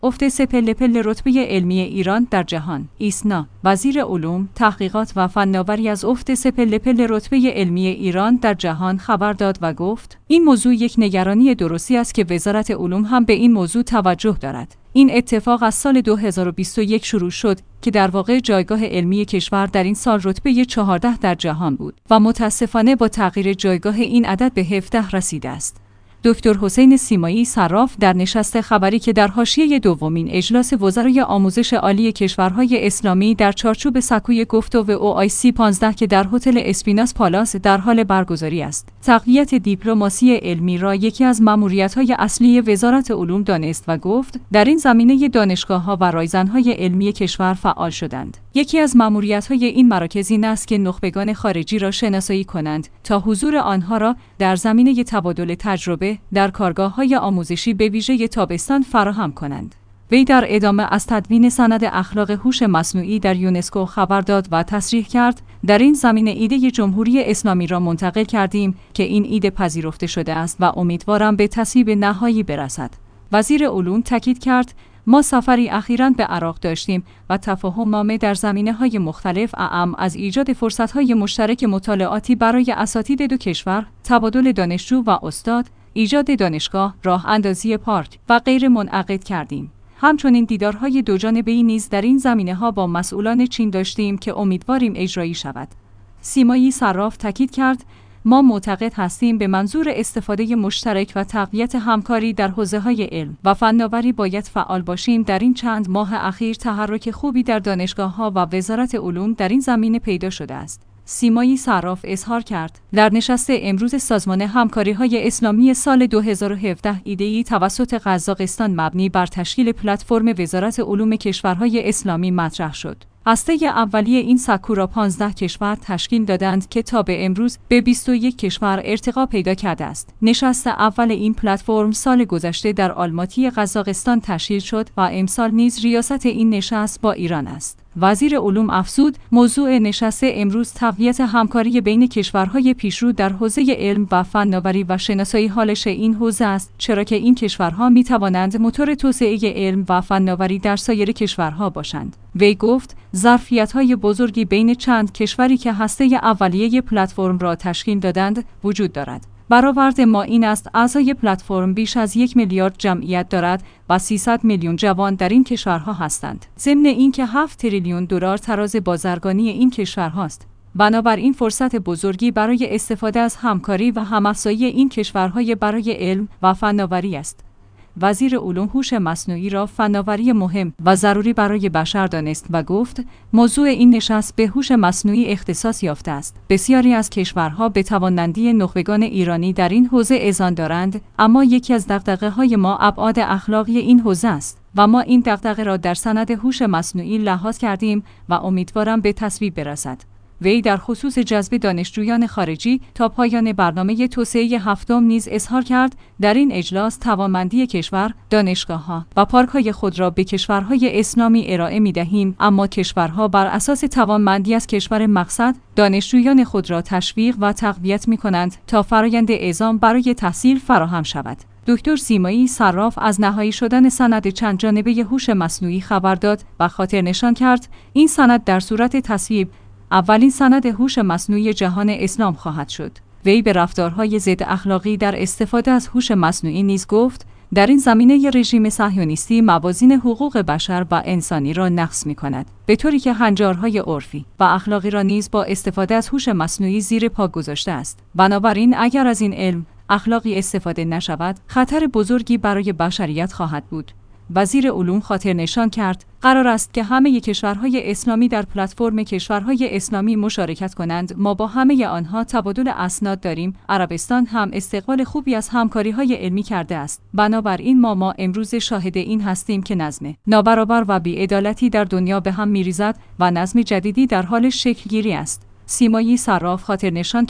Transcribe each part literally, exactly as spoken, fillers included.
افت سه‌پله رتبه علمی ایران در جهان. ایسنا، وزیر علوم، تحقیقات و فناوری از افت سه‌پله رتبه علمی ایران در جهان خبر داد و گفت: این موضوع یک نگرانی درستی است که وزارت علوم هم به این موضوع توجه دارد. این اتفاق از سال دو هزار و بیست و یک شروع شد که در واقع جایگاه علمی کشور در این سال رتبه چهارده در جهان بود و متاسفانه با تغییر جایگاه این عدد به هفده رسیده است. دکتر حسین سیمایی صراف در نشست خبری که در حاشیه دومین اجلاس وزرای آموزش عالی کشورهای اسلامی در چارچوب سکوی گفتگو او آی سی پانزده که در هتل اسپیناس پالاس در حال برگزاری است، تقویت دیپلماسی علمی را یکی از ماموریت‌های اصلی وزارت علوم دانست و گفت در این زمینه دانشگاه‌ها و رایزن‌های علمی کشور فعال شدند. یکی از ماموریت‌های این مراکز این است که نخبگان خارجی را شناسایی کنند تا حضور آنها را در زمینه تبادل تجربه در کارگاه‌های آموزشی به ویژه تابستان فراهم کنند. وی در ادامه از تدوین سند اخلاق هوش مصنوعی در یونسکو خبر داد و تصریح کرد در این زمینه ایده جمهوری اسلامی را منتقل کردیم که این ایده پذیرفته شده است و امیدوارم به تصویب نهایی برسد. وزیر علوم تاکید کرد ما سفری اخیراً به عراق داشتیم و تفاهم‌نامه در زمینه‌های مختلف اعم از ایجاد فرصت‌های مشترک مطالعاتی برای اساتید دو کشور، تبادل دانشجو و استاد، ایجاد دانشگاه، راه اندازی پارک و غیره منعقد کردیم. همچنین دیدارهای دوجانبه‌ای نیز در این زمینه‌ها با مسئولان چین داشتیم که امیدواریم اجرایی شود. سیمایی صراف تاکید کرد ما معتقد هستیم به منظور استفاده مشترک و تقویت همکاری در حوزه‌های علم و فناوری باید فعال باشیم. در این چند ماه اخیر تحرک خوبی در دانشگاه‌ها و وزارت علوم در این زمینه پیدا شده است. سیمایی صراف اظهار کرد در نشست امروز سازمان همکاری‌های اسلامی سال دو هزار و هفده ایده‌ای توسط قزاقستان مبنی بر تشکیل پلتفرم وزارت علوم کشورهای اسلامی مطرح شد. هسته اولیه این سکو را پانزده کشور تشکیل دادند که تا به امروز به بیست و یک کشور ارتقا پیدا کرده است. نشست اول این پلتفرم سال گذشته در آلماتی قزاقستان تشکیل شد و امسال نیز ریاست این نشست با ایران است. وزیر علوم افزود موضوع نشست امروز تقویت همکاری بین کشورهای پیشرو در حوزه علم و فناوری و شناسایی حالش این حوزه است، چرا که این کشورها می توانند موتور توسعه علم و فناوری در سایر کشورها باشند. وی گفت ظرفیت‌های بزرگی بین چند کشوری که هسته اولیه پلتفرم را تشکیل دادند وجود دارد. برآورد ما این است اعضای پلتفرم بیش از یک میلیارد جمعیت دارد و سیصد میلیون جوان در این کشورها هستند. ضمن اینکه هفت تریلیون دلار تراز بازرگانی این کشورهاست. بنابراین فرصت بزرگی برای استفاده از همکاری و هم‌افزایی این کشورهای برای علم و فناوری است. وزیر علوم هوش مصنوعی را فناوری مهم و ضروری برای بشر دانست و گفت موضوع این نشست به هوش مصنوعی اختصاص یافته است. بسیاری از کشورها به توانمندی نخبگان ایرانی در این حوزه اذعان دارند، اما یکی از دغدغه‌های ما ابعاد اخلاقی این حوزه است و ما این دغدغه را در سند هوش مصنوعی لحاظ کردیم و امیدوارم به تصویب برسد. وی در خصوص جذب دانشجویان خارجی تا پایان برنامه توسعه هفتم نیز اظهار کرد در این اجلاس توانمندی کشور، دانشگاه‌ها و پارک‌های خود را به کشورهای اسلامی ارائه می‌دهیم، اما کشورها بر اساس توانمندی از کشور مقصد دانشجویان خود را تشویق و تقویت می‌کنند تا فرآیند اعزام برای تحصیل فراهم شود. دکتر سیمایی صراف از نهایی شدن سند چند جانبه هوش مصنوعی خبر داد و خاطر نشان کرد این سند در صورت تصویب اولین سند هوش مصنوعی جهان اسلام خواهد شد. وی به رفتارهای ضد اخلاقی در استفاده از هوش مصنوعی نیز گفت در این زمینه رژیم صهیونیستی موازین حقوق بشر و انسانی را نقض می‌کند، به طوری که هنجارهای عرفی و اخلاقی را نیز با استفاده از هوش مصنوعی زیر پا گذاشته است. بنابراین اگر از این علم اخلاقی استفاده نشود، خطر بزرگی برای بشریت خواهد بود. وزیر علوم خاطر نشان کرد قرار است که همه کشورهای اسلامی در پلتفرم کشورهای اسلامی مشارکت کنند. ما با همه آنها تبادل اسناد داریم. عربستان هم استقبال خوبی از همکاری‌های علمی کرده است. بنابراین ما ما امروز شاهد این هستیم که نظم نابرابر و بی‌عدالتی در دنیا به هم می‌ریزد و نظم جدیدی در حال شکل گیری است. سیمایی صراف خاطر نشان کرد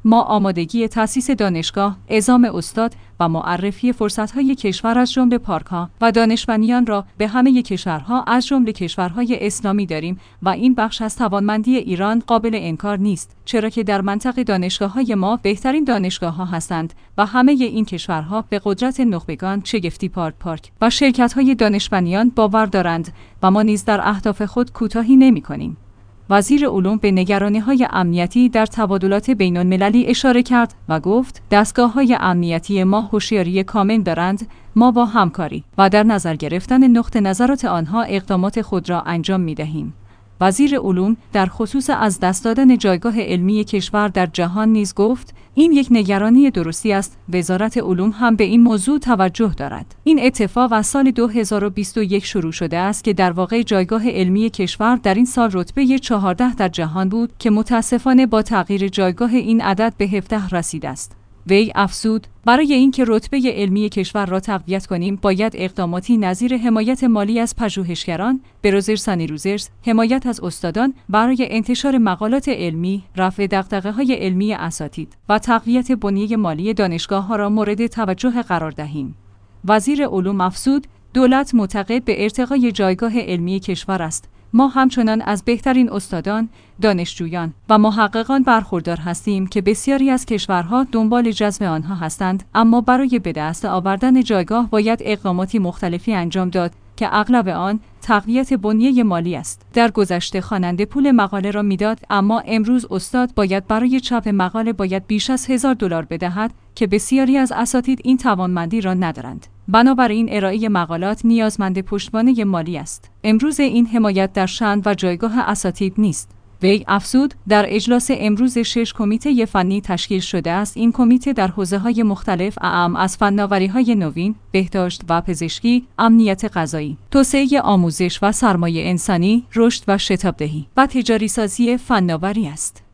ما آمادگی تأسیس دانشگاه، اعزام استاد و معرفی فرصت‌های کشور از جمله پارک‌ها و دانشمندان را به همه کشورها از جمله کشورهای اسلامی داریم و این بخش از توانمندی ایران قابل انکار نیست، چرا که در منطقه دانشگاه‌های ما بهترین دانشگاه‌ها هستند و همه این کشورها به قدرت نخبگان شگفتی پارک پارک و شرکت‌های دانشمندان باور دارند و ما نیز در اهداف خود کوتاهی نمی‌کنیم. وزیر علوم به نگرانی‌های امنیتی در تبادلات بین‌المللی اشاره کرد و گفت دستگاه‌های امنیتی ما هوشیاری کامل دارند، ما با همکاری و در نظر گرفتن نقطه نظرات آنها اقدامات خود را انجام می‌دهیم. وزیر علوم در خصوص از دست دادن جایگاه علمی کشور در جهان نیز گفت این یک نگرانی درستی است. وزارت علوم هم به این موضوع توجه دارد. این اتفاق از سال دو هزار و بیست و یک شروع شده است که در واقع جایگاه علمی کشور در این سال رتبه چهارده در جهان بود که متاسفانه با تغییر جایگاه این عدد به هفده رسیده است. وی افزود برای اینکه رتبه علمی کشور را تقویت کنیم باید اقداماتی نظیر حمایت مالی از پژوهشگران، بروزرسانی روزرس، حمایت از استادان برای انتشار مقالات علمی، رفع دغدغه‌های علمی اساتید و تقویت بنیه مالی دانشگاه‌ها را مورد توجه قرار دهیم. وزیر علوم افزود دولت معتقد به ارتقای جایگاه علمی کشور است. ما همچنان از بهترین استادان، دانشجویان و محققان برخوردار هستیم که بسیاری از کشورها دنبال جذب آنها هستند، اما برای به دست آوردن جایگاه باید اقداماتی مختلفی انجام داد که اغلب آن تقویت بنیه مالی است. در گذشته خواننده پول مقاله را میداد، اما امروز استاد باید برای چاپ مقاله باید بیش از هزار دلار بدهد که بسیاری از اساتید این توانمندی را ندارند. بنابراین ارائه مقالات نیازمند پشتوانه مالی است. امروز این حمایت در شأن و جایگاه اساتید نیست. وی افزود در اجلاس امروز شش کمیته فنی تشکیل شده است. این کمیته در حوزه‌های مختلف اعم از فناوری‌های نوین، بهداشت و پزشکی، امنیت غذایی، توسعه آموزش و سرمایه انسانی، رشد و شتابدهی و تجاری سازی فناوری است.